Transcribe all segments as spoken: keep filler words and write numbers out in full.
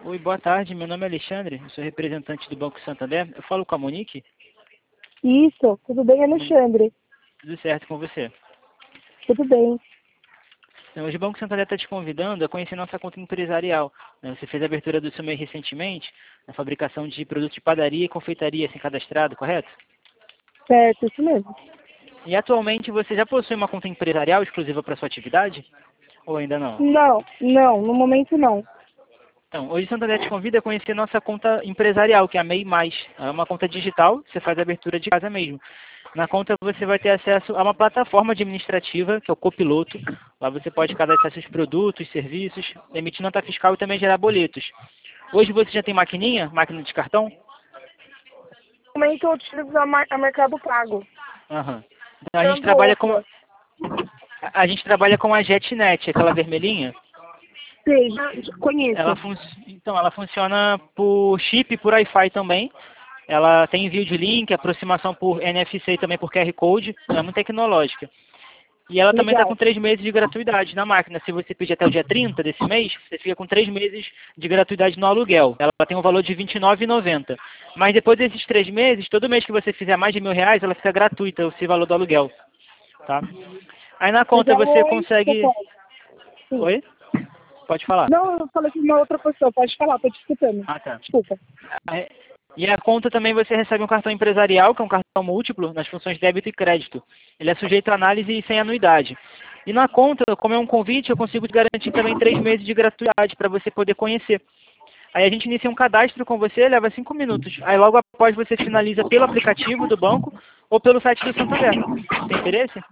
Oi, boa tarde. Meu nome é Alexandre, eu sou representante do Banco Santander. Eu falo com a Monique? Isso, tudo bem, Alexandre? Tudo certo com você? Tudo bem. Então, hoje o Banco Santander está te convidando a conhecer nossa conta empresarial, né? Você fez a abertura do seu M E I recentemente, na fabricação de produtos de padaria e confeitaria sem cadastrado, correto? Certo, isso mesmo. E atualmente você já possui uma conta empresarial exclusiva para sua atividade? Ou ainda não? Não, não, no momento não. Então, hoje o Santander te convida a conhecer nossa conta empresarial, que é a M E I Mais. É uma conta digital, você faz a abertura de casa mesmo. Na conta você vai ter acesso a uma plataforma administrativa, que é o Copiloto. Lá você pode cadastrar seus produtos, serviços, emitir nota fiscal e também gerar boletos. Hoje você já tem maquininha, máquina de cartão? No momento eu utilizo a, mar a Mercado Pago. Aham. Então a gente Tanto trabalha com outra. a gente trabalha com a JetNet, aquela vermelhinha. Sei, já já conheço. Ela fun... Então, ela funciona por chip e por Wi-Fi também. Ela tem envio de link, aproximação por N F C e também por Q R Code. É muito tecnológica. E ela também está Legal. com três meses de gratuidade na máquina. Se você pedir até o dia trinta desse mês, você fica com três meses de gratuidade no aluguel. Ela tem um valor de vinte e nove reais e noventa centavos. Mas depois desses três meses, todo mês que você fizer mais de mil reais, ela fica gratuita, esse valor do aluguel. Tá? Aí na conta Legal, você oi, você consegue... pode. Sim. Oi? Pode falar. Não, eu falei com uma outra pessoa, pode falar, tô te escutando. Ah, tá. Desculpa. É, E a conta também você recebe um cartão empresarial, que é um cartão múltiplo, nas funções débito e crédito. Ele é sujeito a análise e sem anuidade. E na conta, como é um convite, eu consigo te garantir também três meses de gratuidade para você poder conhecer. Aí a gente inicia um cadastro com você, leva cinco minutos. Aí logo após você finaliza pelo aplicativo do banco ou pelo site do Santander. Tem interesse?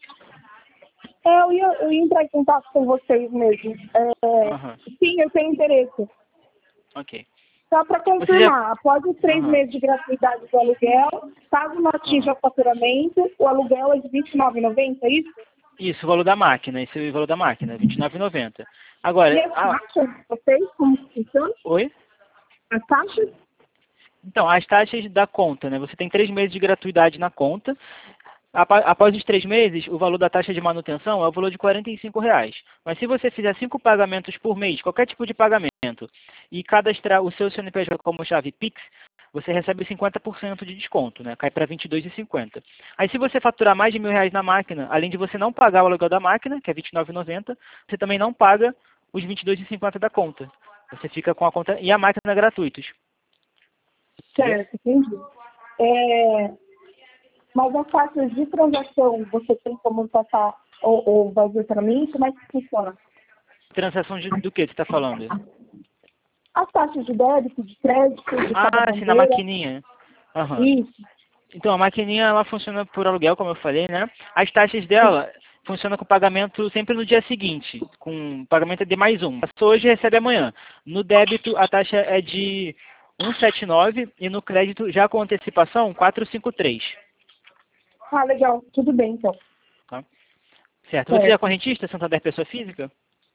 É, eu ia, eu ia entrar em contato com vocês mesmo. É, Aham, sim, eu tenho interesse. ok. Só para Você já... confirmar, após os três Aham, meses de gratuidade do aluguel, caso não atinja aham. o faturamento, o aluguel é de vinte e nove reais e noventa centavos, é isso? Isso, o valor da máquina, esse é o valor da máquina, vinte e nove reais e noventa centavos. E Agora, as a... taxas de vocês, como que funciona? oi? As taxas? Então, as taxas da conta, né? Você tem três meses de gratuidade na conta. Apa- Após os três meses, o valor da taxa de manutenção é o valor de quarenta e cinco reais. Mas se você fizer cinco pagamentos por mês, qualquer tipo de pagamento, e cadastrar o seu C N P J como chave Pix, você recebe cinquenta por cento de desconto, né? Cai para vinte e dois reais e cinquenta centavos. Aí se você faturar mais de mil reais na máquina, além de você não pagar o aluguel da máquina, que é vinte e nove reais e noventa centavos, você também não paga os vinte e dois reais e cinquenta centavos da conta. Você fica com a conta e a máquina gratuitos. Entendeu? Certo, entendi. É, mas as taxas de transação, você tem como passar ou, ou vai ver para mim? Como é que funciona? Transação de- do que você está falando? As taxas de débito, de crédito, de cada Ah, sim, na bandeira. maquininha. Aham. Isso. Então, a maquininha, ela funciona por aluguel, como eu falei, né? As taxas dela funcionam com pagamento sempre no dia seguinte, com pagamento é de mais um. Passou hoje, recebe amanhã. No débito, a taxa é de cento e setenta e nove e no crédito, já com antecipação, quatrocentos e cinquenta e três. Ah, legal. Tudo bem, então. Tá? Certo. Você é Certo. correntista, Santander Pessoa Física?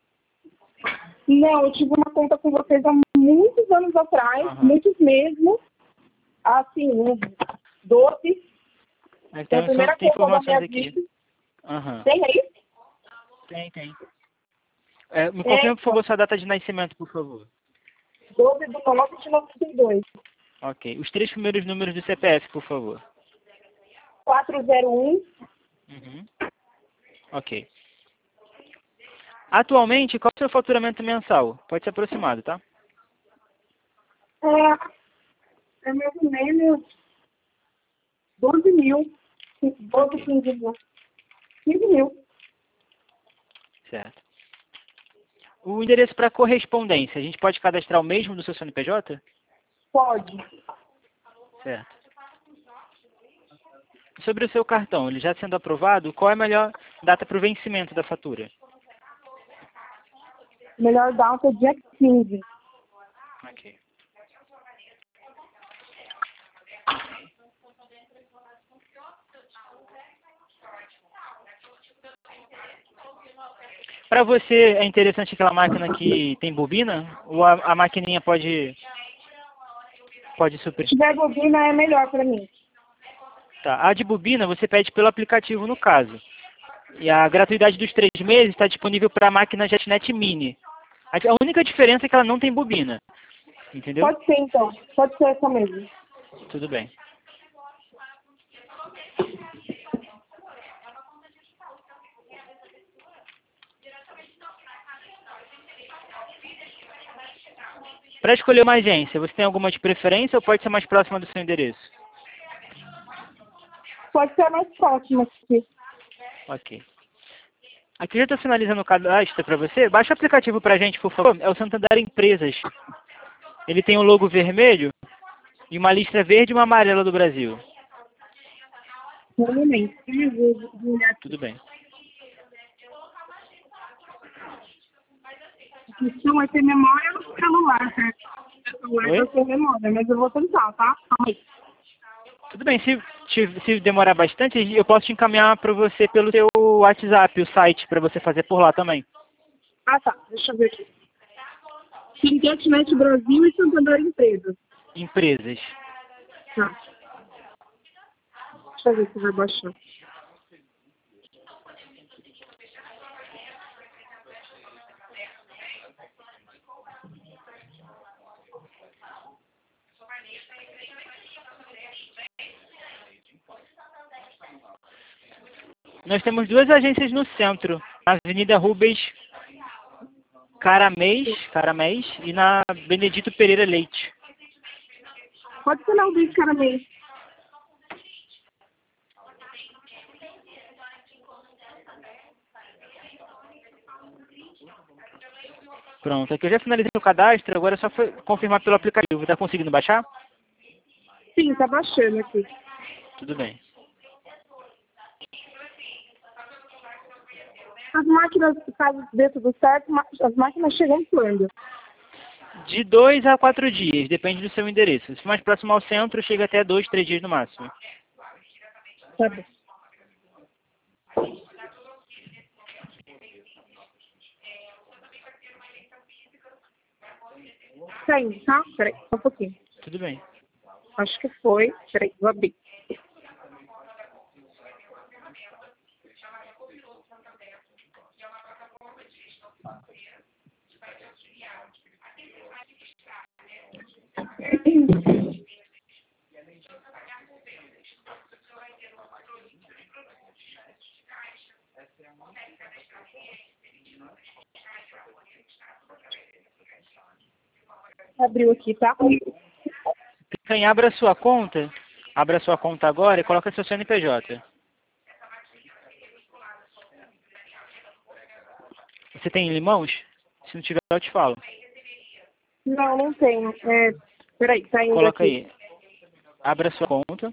Não, eu tive uma conta com vocês há muitos anos atrás, Aham. muitos mesmo. Assim, uns doze. Mas Foi a tem, primeira tem conta da informações minha aqui. vida. Aham. Tem aí? Tem, tem. É, me É, confirma, por favor, sua data de nascimento, por favor. doze de nove de noventa e dois. Ok. Os três primeiros números do C P F, por favor. quatro zero um. Uhum. Ok. Atualmente, qual é o seu faturamento mensal? Pode ser aproximado, tá? É, é mais ou menos doze mil. doze, Ok. quinze mil. quinze mil. Certo. O endereço para correspondência, a gente pode cadastrar o mesmo do seu C N P J? Pode. Certo. Sobre o seu cartão, ele já sendo aprovado, qual é a melhor data para o vencimento da fatura? Melhor data é dia quinze. Ok. Para você, é interessante aquela máquina que tem bobina? Ou a, a maquininha pode, pode suprir? Se tiver bobina é melhor para mim. Tá. A de bobina você pede pelo aplicativo, no caso. E a gratuidade dos três meses está disponível para a máquina JetNet Mini. A a única diferença é que ela não tem bobina. Entendeu? Pode ser, então. Pode ser essa mesmo. Tudo bem. Para escolher uma agência, você tem alguma de preferência ou pode ser mais próxima do seu endereço? Pode ser mais próximo aqui. Ok. Aqui já estou finalizando o cadastro para você. Baixa o aplicativo para a gente, por favor. É o Santander Empresas. Ele tem um logo vermelho e uma listra verde e uma amarela do Brasil. Um momento. Eu vou vou olhar aqui. Tudo bem. A questão é ter memória no celular, certo? O celular Oi? eu tenho memória, mas eu vou tentar, tá? Calma aí. Tudo bem, se, te- se demorar bastante, eu posso te encaminhar para você pelo seu WhatsApp, o site, para você fazer por lá também. Ah, tá. Deixa eu ver aqui. Fintechnet Brasil e Santander Empresas. Empresas. Tá. Deixa eu ver se vai baixar. Nós temos duas agências no centro, na Avenida Rubens Caramês, Caramés e na Benedito Pereira Leite. Pode ser não, desse cara mesmo. Pronto, aqui eu já finalizei o cadastro, agora é só foi confirmar pelo aplicativo. Está conseguindo baixar? Sim, tá baixando aqui. Tudo bem. As máquinas, caso dê tudo certo, ma- as máquinas chegam quando? De dois a quatro dias, depende do seu endereço. Se for mais próximo ao centro, chega até dois, três dias no máximo. Tá bom. Tá indo, tá? Peraí, só um pouquinho. Tudo bem. Acho que foi. Peraí, vou abrir. Abriu aqui, tá? Clica em abra sua conta, abra sua conta agora e coloca seu C N P J. Você tem limões? Se não tiver, eu te falo. Não, não tenho. É, peraí, tá indo Coloca aqui. aí. Abra sua conta.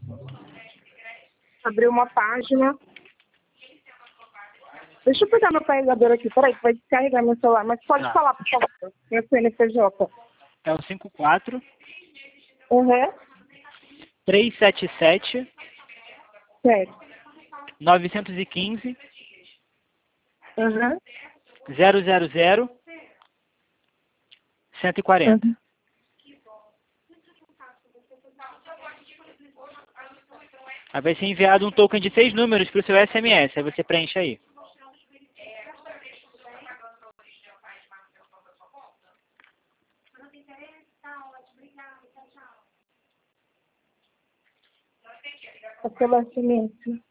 Abriu uma página. Deixa eu pegar meu carregador aqui, peraí, que vai descarregar meu celular. Mas pode Tá. falar, por favor. Meu C N P J. É o cinco quatro, Uhum. três sete sete, Certo. nove um cinco, Uhum. zero zero zero, cento e quarenta. Uhum. Aí vai ser enviado um token de seis números para o seu S M S. Aí você preenche aí. Pelo S M S.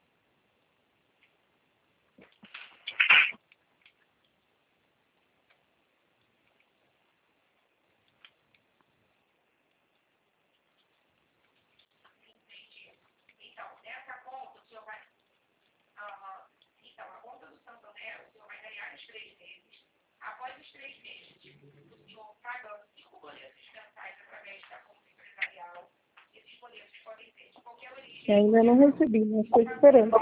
Que ainda não recebi, mas estou esperando.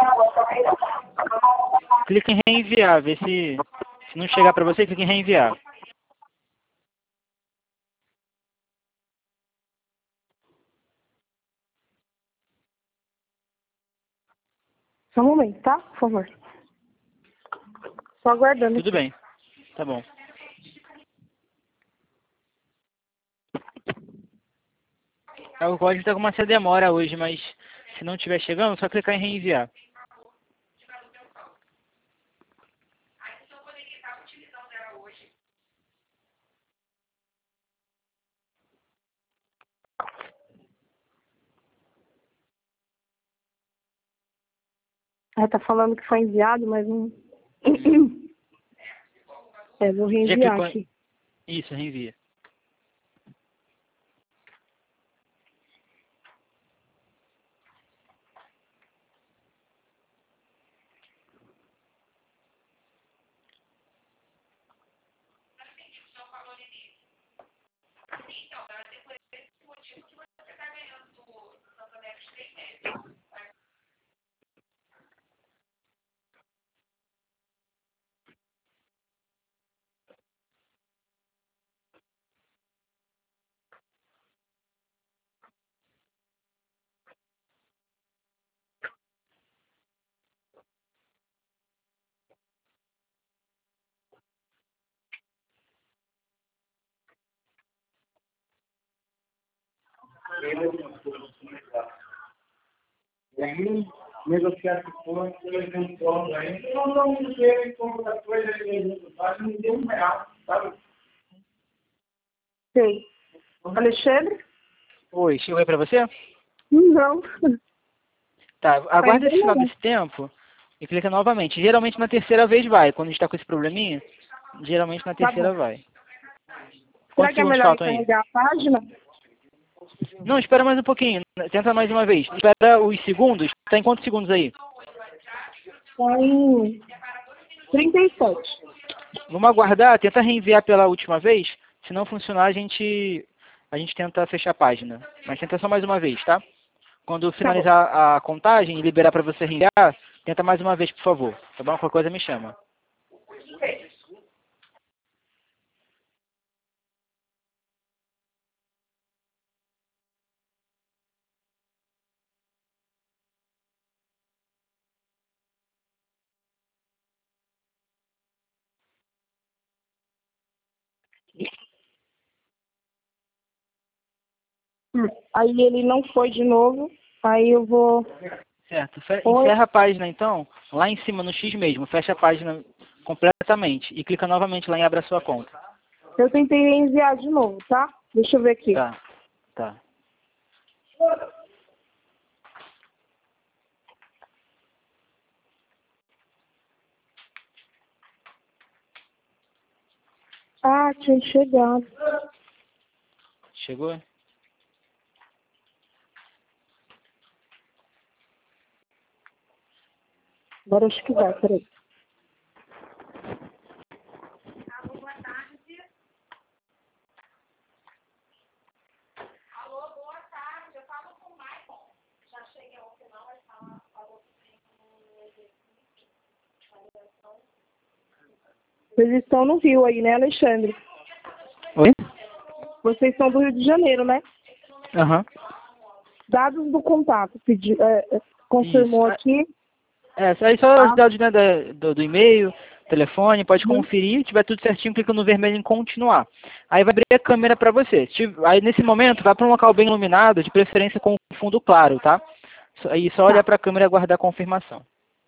Clica em reenviar. Vê se, se não chegar para você, clica em reenviar. Só um momento, tá? Por favor. Só aguardando Tudo aqui. bem. Tá bom. É, o código está com uma certa demora hoje, mas se não estiver chegando, é só clicar em reenviar. Ah, tá falando que foi enviado, mas não... É, vou Já reenviar clicou? aqui. Isso, reenvia. E aí, negociar com eles, eles não pronto ainda. Não vão querer comprar coisa que eles não fazem, não tem um real, sabe? Sei. Alexandre? Oi, chegou aí pra você? Não. Tá, aguarda Ainda esse final não. desse tempo e clica novamente. Geralmente na terceira vez vai. Quando a gente tá com esse probleminha, geralmente na Tá terceira bom. vai. Será Quantos que é segundos melhor faltam aí? encarregar a página? Não, espera mais um pouquinho. Tenta mais uma vez. Espera os segundos. Tá em quantos segundos aí? Tá em trinta e sete. Vamos aguardar, tenta reenviar pela última vez. Se não funcionar, a gente, a gente tenta fechar a página. Mas tenta só mais uma vez, tá? Quando Tá bom. finalizar a contagem e liberar para você reenviar, tenta mais uma vez, por favor. Tá bom? Qualquer coisa me chama. Hum. Aí ele não foi de novo. Aí eu vou... Certo. Fe- Oi. Encerra a página, então, lá em cima, no X mesmo. Fecha a página completamente. E clica novamente lá em Abra Sua Conta. Eu tentei enviar de novo, tá? Deixa eu ver aqui. Tá. Tá. Ah, tinha chegado. Chegou? Agora acho que vai, peraí. Vocês estão no Rio aí, né, Alexandre? Oi? Vocês são do Rio de Janeiro, né? Aham. Dados do contato. Pedi, é, é, confirmou Isso. aqui. É, aí só os Tá? dados, né, da- do, do e-mail, telefone, pode Uhum. conferir, se tiver tudo certinho, clica no vermelho em continuar. Aí vai abrir a câmera para você. Se tiv- Aí nesse momento, vai para um local bem iluminado, de preferência com fundo claro, tá? Só- Aí só olhar Tá. para a câmera e aguardar a confirmação.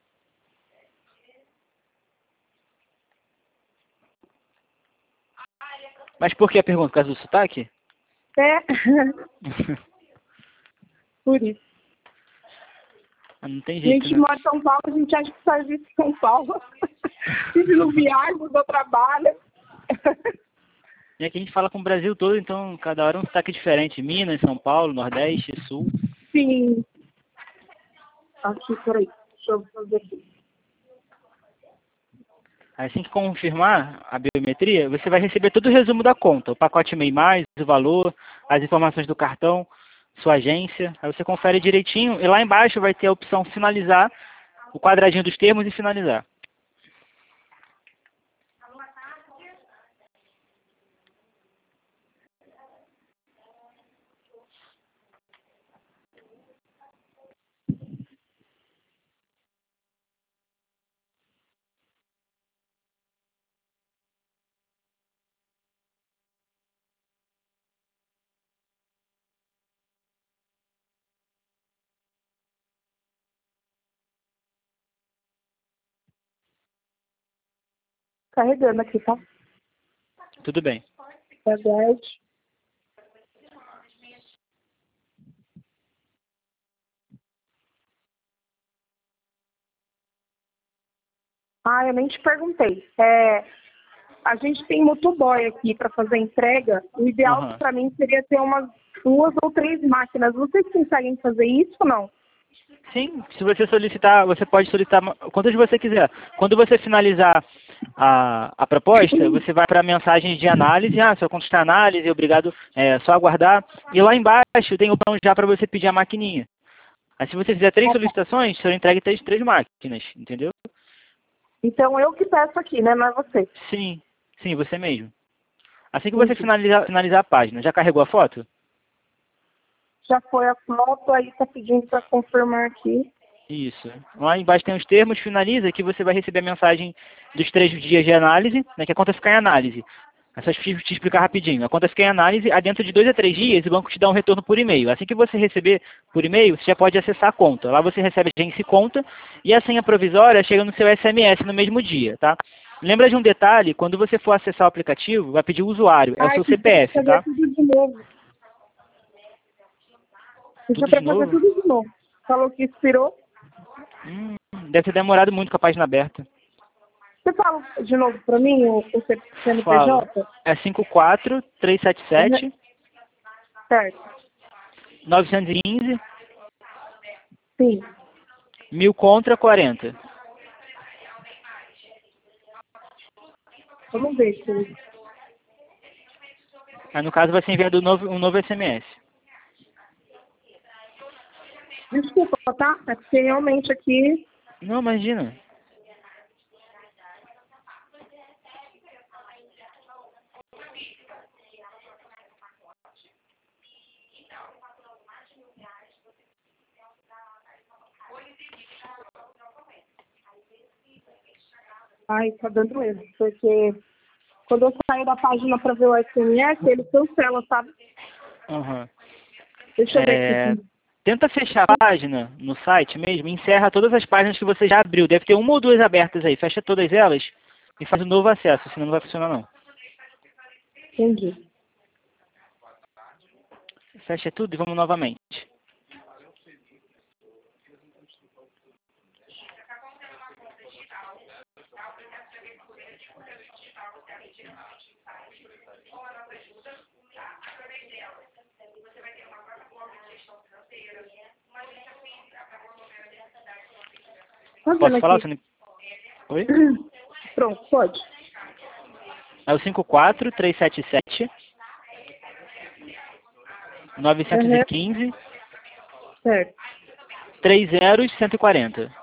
Mas por que a pergunta? Por causa do sotaque? É. Por isso. Não tem A jeito, gente né? mora em São Paulo, a gente acha que faz isso em São Paulo. A gente não viaja, não trabalha. E aqui a gente fala com o Brasil todo, então cada hora é um sotaque diferente. Minas, São Paulo, Nordeste, Sul. Sim. Aqui, peraí. Deixa eu fazer aqui. Assim que confirmar a biometria, você vai receber todo o resumo da conta, o pacote MEI mais, o valor, as informações do cartão, sua agência. Aí você confere direitinho e lá embaixo vai ter a opção finalizar, o quadradinho dos termos e finalizar. Carregando aqui, tá? Tudo bem. Aguarde. Ah, eu nem te perguntei. É, a gente tem motoboy aqui para fazer entrega. O ideal Uhum. para mim seria ter umas duas ou três máquinas. Vocês conseguem fazer isso ou não? Sim, se você solicitar, você pode solicitar quantas você quiser. Quando você finalizar a, a proposta, você vai para a mensagem de análise, ah, sua conta está em análise, obrigado, é só aguardar. E lá embaixo tem o botão já para você pedir a maquininha. Aí se você fizer três solicitações, você entrega três, três máquinas, entendeu? Então eu que peço aqui, né? Não é você. Sim, sim, você mesmo. Assim que você Entendi. finalizar, finalizar a página, já carregou a foto? Já foi a foto, aí tá pedindo para confirmar aqui. Isso. Lá embaixo tem os termos, finaliza, que você vai receber a mensagem dos três dias de análise, né, que a conta fica em análise. É só te te explicar rapidinho. A conta fica em análise, a dentro de dois a três dias o banco te dá um retorno por e-mail. Assim que você receber por e-mail, você já pode acessar a conta. Lá você recebe a agência e conta, e a senha provisória chega no seu S M S no mesmo dia, tá? Lembra de um detalhe, quando você for acessar o aplicativo, vai pedir o usuário, é o Ai, seu que tem que C P F, fazer tá? tudo de novo. Isso é Tudo de para fazer novo? tudo de novo. Falou que expirou. Hum, deve ter demorado muito com a página aberta. Você fala de novo para mim o, o C N P Falo. J? É cinco quatro três sete sete Certo. nove um cinco Sim. mil contra quarenta. Vamos ver se... Aí no caso vai ser enviado um novo, um novo S M S. Desculpa, tá? É porque realmente aqui... Não, imagina. Ai, tá dando erro. Porque quando eu saio da página para ver o S M S, ele cancela, sabe? Uhum. Deixa eu ver É, aqui. tenta fechar a página no site mesmo, encerra todas as páginas que você já abriu. Deve ter uma ou duas abertas aí. Fecha todas elas e faz um novo acesso, senão não vai funcionar não. Entendi. Fecha tudo e vamos novamente. Tá Posso vendo falar? aqui? Você não... Oi? Pronto, pode. É o cinco quatro três sete sete nove um Uhum. cinco Certo. três zero um quatro zero.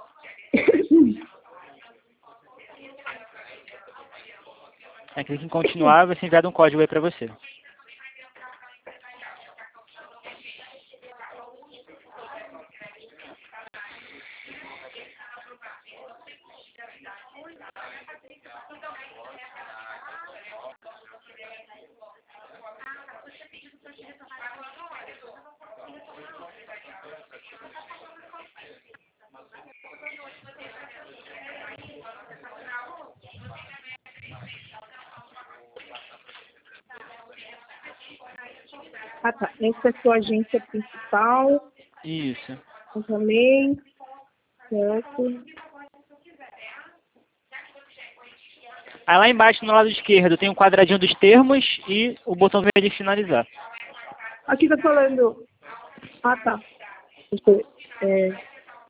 Aí clique em continuar, vai ser enviado um código aí para você. Ah, tá. Essa é a sua agência principal. Isso. Eu também. Certo. Aí lá embaixo, no lado esquerdo, tem um quadradinho dos termos e o botão verde de finalizar. Aqui tá falando... Ah, tá. Deixa eu- É...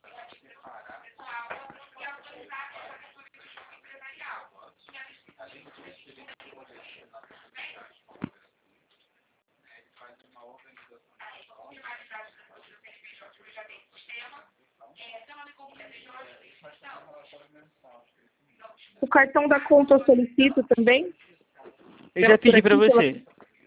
O cartão da conta eu solicito também? Eu já Por pedi para aqui, pela- você.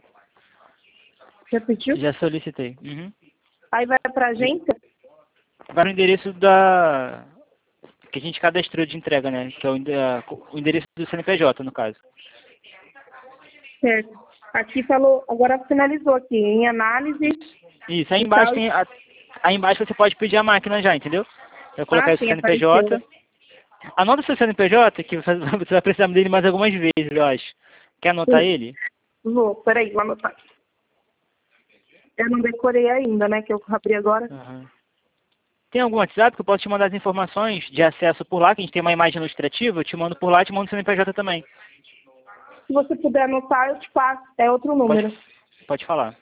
Já pediu? Já solicitei. Uhum. Aí vai pra agência? Vai no endereço da... que a gente cadastrou de entrega, né? Que é o ende- a- o endereço do C N P J, no caso. Certo. Aqui falou, agora finalizou aqui, em análise. Isso, aí e embaixo tal. tem... A... Aí embaixo você pode pedir a máquina já, entendeu? Eu colocar Ah, esse sim, C N P J. apareceu. Anota o seu C N P J, que você você vai precisar dele mais algumas vezes, eu acho. Quer anotar Sim. ele? Vou, peraí, vou anotar. Eu não decorei ainda, né, que eu abri agora. Uhum. Tem algum WhatsApp que eu posso te mandar as informações de acesso por lá, que a gente tem uma imagem ilustrativa, eu te mando por lá e te mando o C N P J também. Se você puder anotar, eu te passo. É outro número. Pode, pode falar.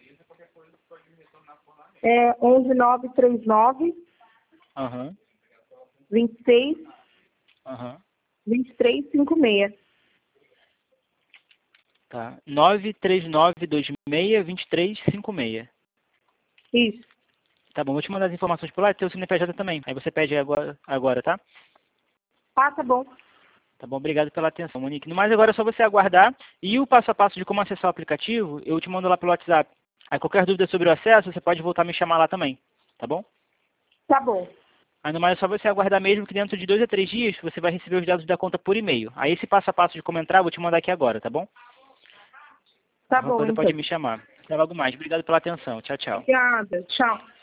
É onze nove três nove, Aham, vinte e seis, aham. vinte e três cinquenta e seis. Tá. nove três nove dois seis, dois três cinco seis. Isso. Tá bom, vou te mandar as informações por lá e teu C N P J também. Aí você pede agora, agora, tá? Ah, tá bom. Tá bom, obrigado pela atenção, Monique. No mais, agora é só você aguardar. E o passo a passo de como acessar o aplicativo, eu te mando lá pelo WhatsApp. Aí qualquer dúvida sobre o acesso, você pode voltar a me chamar lá também. Tá bom? Tá bom. Aí no mais é só você aguardar mesmo que dentro de dois a três dias você vai receber os dados da conta por e-mail. Aí esse passo a passo de como entrar, eu vou te mandar aqui agora, tá bom? Tá Qualquer bom, coisa então. pode me chamar. Até logo mais. Obrigado pela atenção. Tchau, tchau. Obrigada. Tchau.